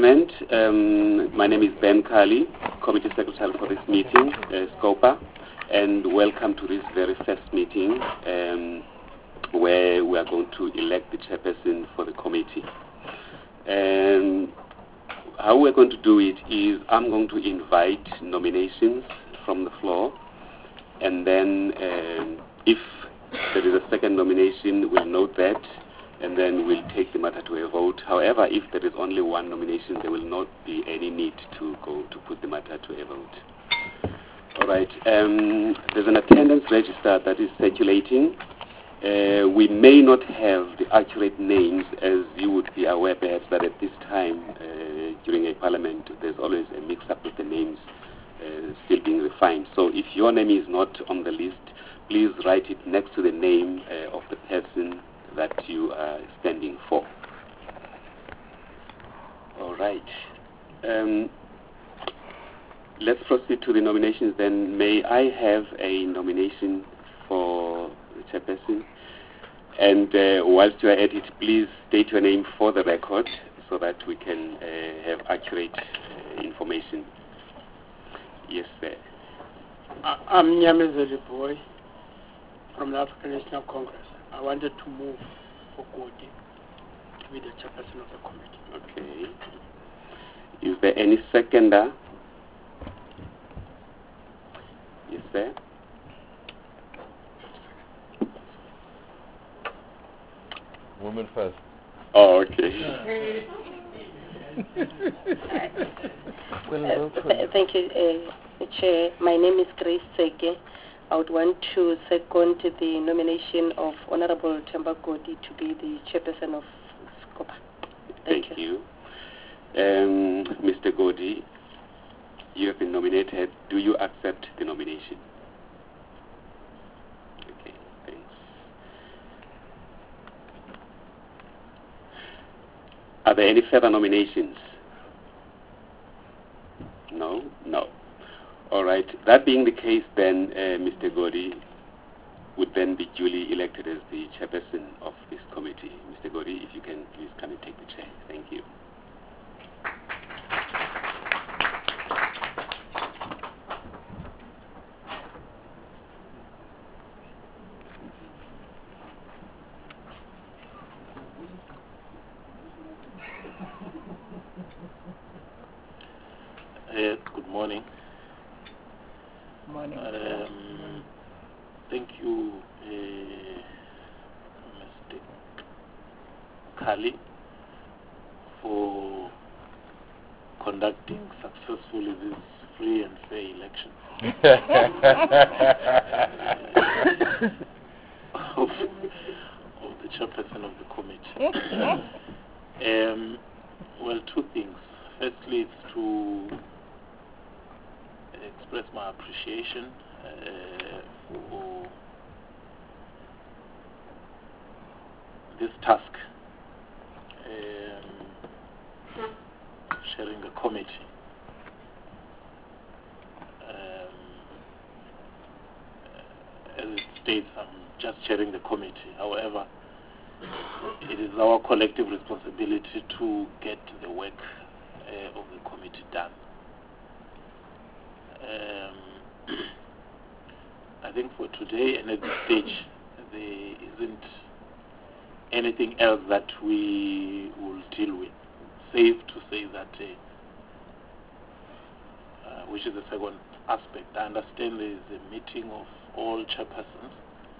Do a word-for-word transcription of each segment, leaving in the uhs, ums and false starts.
Um, my name is Ben Kali, Committee Secretary for this meeting, uh, SCOPA, and welcome to this very first meeting um, where we are going to elect the chairperson for the committee. And how we're going to do it is I'm going to invite nominations from the floor, and then um, if there is a second nomination, we'll note that, and then we'll take the matter to a vote. However, if there is only one nomination, there will not be any need to go to put the matter to a vote. All right. Um, there's an attendance register that is circulating. Uh, we may not have the accurate names, as you would be aware perhaps that at this time uh, during a parliament there's always a mix-up with the names uh, still being refined. So if your name is not on the list, please write it next to the name uh, of the person that you are standing for. All right. Um, let's proceed to the nominations then. May I have a nomination for the chairperson? And uh, whilst you are at it, please state your name for the record so that we can uh, have accurate uh, information. Yes, sir. Uh, I'm Nyamezeli Boy from the African National Congress. I wanted to move for Godi to be the chairperson of the committee. Okay. Is there any seconder? Yes, sir. Women first. Oh, okay. Uh, th thank you, uh, Chair. My name is Grace Seke. I would want to second the nomination of Honorable Themba Godi to be the chairperson of SCOPA. Thank, Thank you. you. Um, Mister Godi, you have been nominated. Do you accept the nomination? Okay, thanks. Are there any further nominations? No? No. All right. That being the case, then uh, Mister Godi would then be duly elected as the chairperson of this committee. Mister Godi, if you can please come and take the chair. Thank you. Uh, good morning. Morning. Um, thank you, uh, Mister Kali, for conducting successfully this free and fair election of, of the chairperson of the committee. um, well, two things. Firstly, it's to express my appreciation uh, for this task, um, chairing a committee. Um, as it states, I'm just chairing the committee. However, it is our collective responsibility to get the work uh, of the committee done. Um, I think for today and at this stage, there isn't anything else that we will deal with. Safe to say that, uh, uh, which is the second aspect. I understand there is a meeting of all chairpersons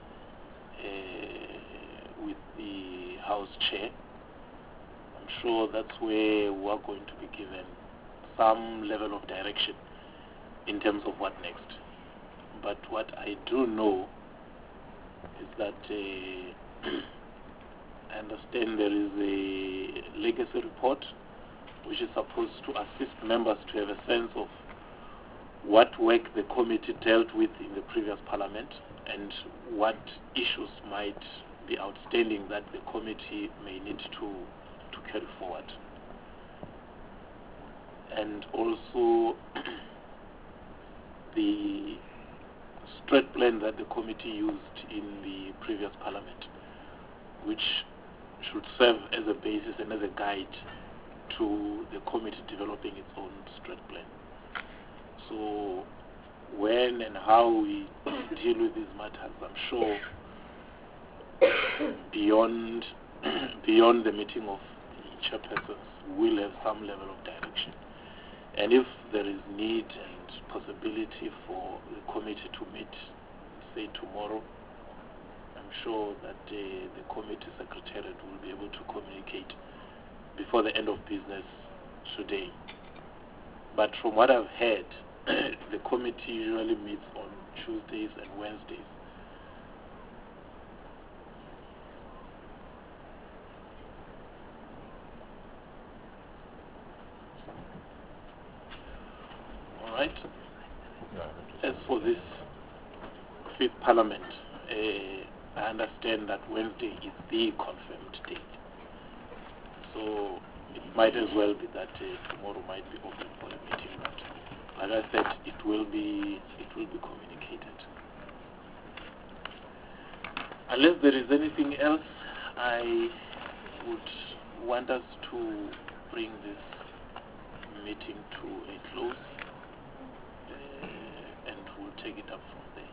uh, with the House Chair. I'm sure that's where we are going to be given some level of direction in terms of what next. But what I do know is that uh, I understand there is a legacy report which is supposed to assist members to have a sense of what work the committee dealt with in the previous parliament and what issues might be outstanding that the committee may need to, to carry forward. And also the strat plan that the committee used in the previous parliament, which should serve as a basis and as a guide to the committee developing its own strat plan. So when and how we deal with these matters, I'm sure beyond beyond the meeting of the chairpersons, we'll have some level of direction. And if there is need and possibility for the committee to meet, say tomorrow, I'm sure that uh, the committee secretariat will be able to communicate before the end of business today. But from what I've heard, the committee usually meets on Tuesdays and Wednesdays. All right. As for this fifth parliament, uh, I understand that Wednesday is the confirmed date. So it might as well be that uh, tomorrow might be open for a meeting. But like I said, it will be it will be communicated. Unless there is anything else, I would want us to bring this meeting to a close, uh, and we'll take it up from there.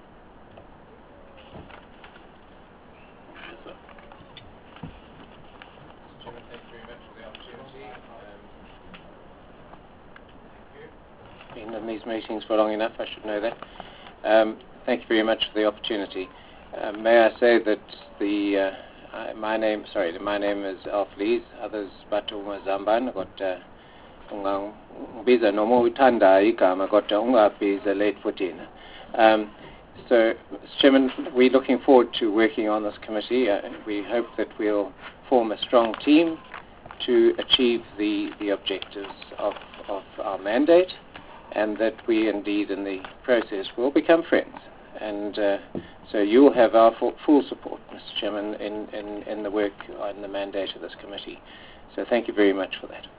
Yes, sir. Chairman, thank you very much for the opportunity. Um, been in these meetings for long enough, I should know that. Um, thank you very much for the opportunity. Uh, may I say that the uh, I, my name, sorry, my name is Alf Lees. Others, Batu Mazamban. Got Ungabiza no more Tanda Ikama. Got Ungabiza late fourteen. Um, so, Mister Chairman, we're looking forward to working on this committee. Uh, we hope that we'll form a strong team to achieve the, the objectives of, of our mandate, and that we indeed in the process will become friends. And uh, so you'll have our full, full support, Mister Chairman, in, in, in the work and the mandate of this committee. So thank you very much for that.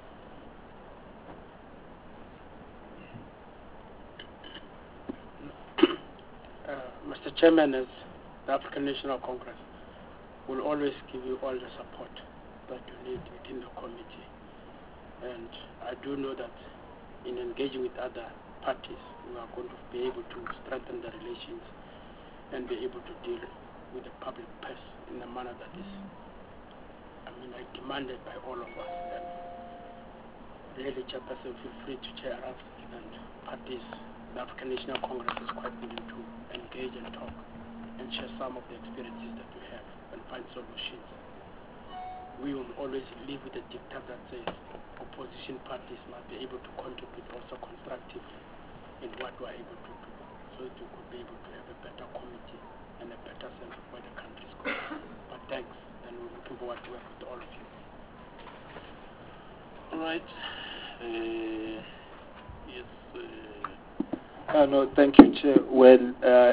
Uh, Mister Chairman, as the African National Congress, will always give you all the support that you need within the committee. And I do know that in engaging with other parties, we are going to be able to strengthen the relations and be able to deal with the public purse in a manner that is, I mean, like demanded by all of us. And really, Chairperson, feel free to chair us, and parties, the African National Congress is quite willing to engage and talk and share some of the experiences that we have and find solutions. We will always live with a dictat that says opposition parties must be able to contribute also constructively in what we are able to do, so that we could be able to have a better committee and a better sense of where the country is going. But thanks, and we're looking forward to work with all of you. All right. Uh, yes. Uh, Uh, no, thank you, Chair. Well, uh,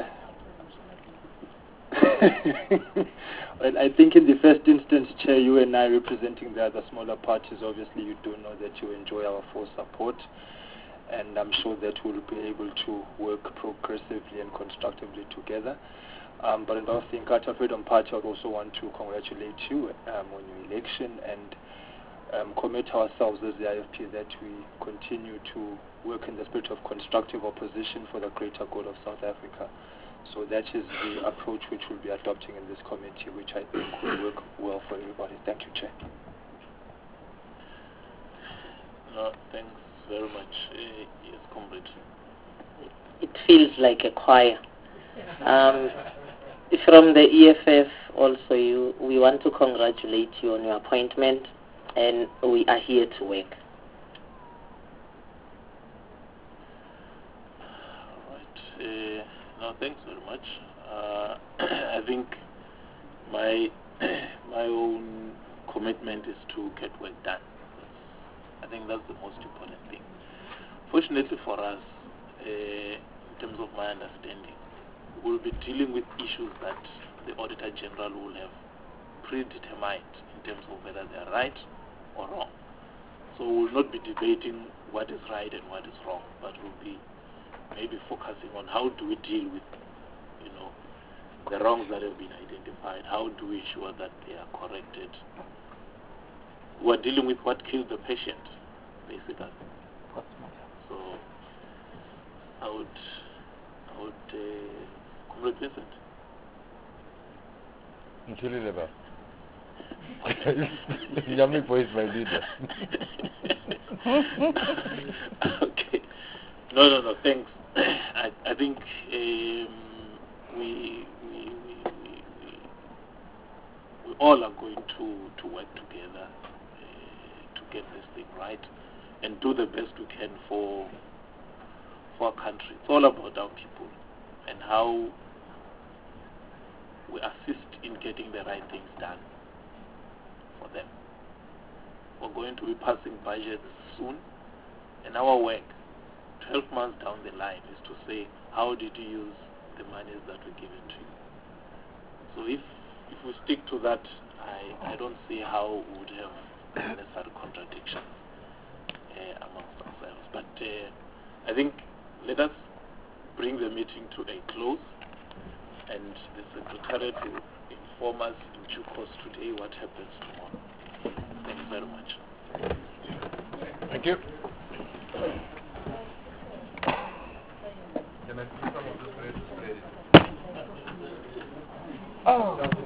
well, I think in the first instance, Chair, you and I representing the other smaller parties, obviously you do know that you enjoy our full support, and I'm sure that we'll be able to work progressively and constructively together. Um, but in both the Inkatha Freedom Party, I would also want to congratulate you um, on your election and um, commit ourselves as the I F P that we continue to work in the spirit of constructive opposition for the greater good of South Africa. So that is the approach which we'll be adopting in this committee, which I think will work well for everybody. Thank you, Chair. no, thanks very much. Uh, yes, comrade. It feels like a choir. Um, from the E F F also, you, we want to congratulate you on your appointment, and we are here to work. All right. Uh, no, thanks very much. Uh, I think my my own commitment is to get work done. That's, I think that's the most important thing. Fortunately for us, uh, in terms of my understanding, we'll be dealing with issues that the Auditor General will have predetermined in terms of whether they are right or wrong. So we'll not be debating what is right and what is wrong, but we'll be maybe focusing on how do we deal with, you know, the wrongs that have been identified. How do we ensure that they are corrected we're dealing with what killed the patient, basically. So I would, I would, uh, Comrade Vincent. Nchulileba. Yami Boy is my leader. Okay. No, no, no. Thanks. I, I think um, we, we, we, we, we, we all are going to, to work together uh, to get this thing right and do the best we can for for our country. It's all about our people and how we assist in getting the right things done for them. We're going to be passing budgets soon, and our work twelve months down the line is to say, how did you use the monies that were given to you? So if if we stick to that, I, I don't see how we would have necessary contradictions uh, amongst ourselves. But uh, I think let us bring the meeting to a close, and the Secretariat will inform us in due course today what happens tomorrow. Thank you very much. Thank you. Can I see some of this bread? Oh.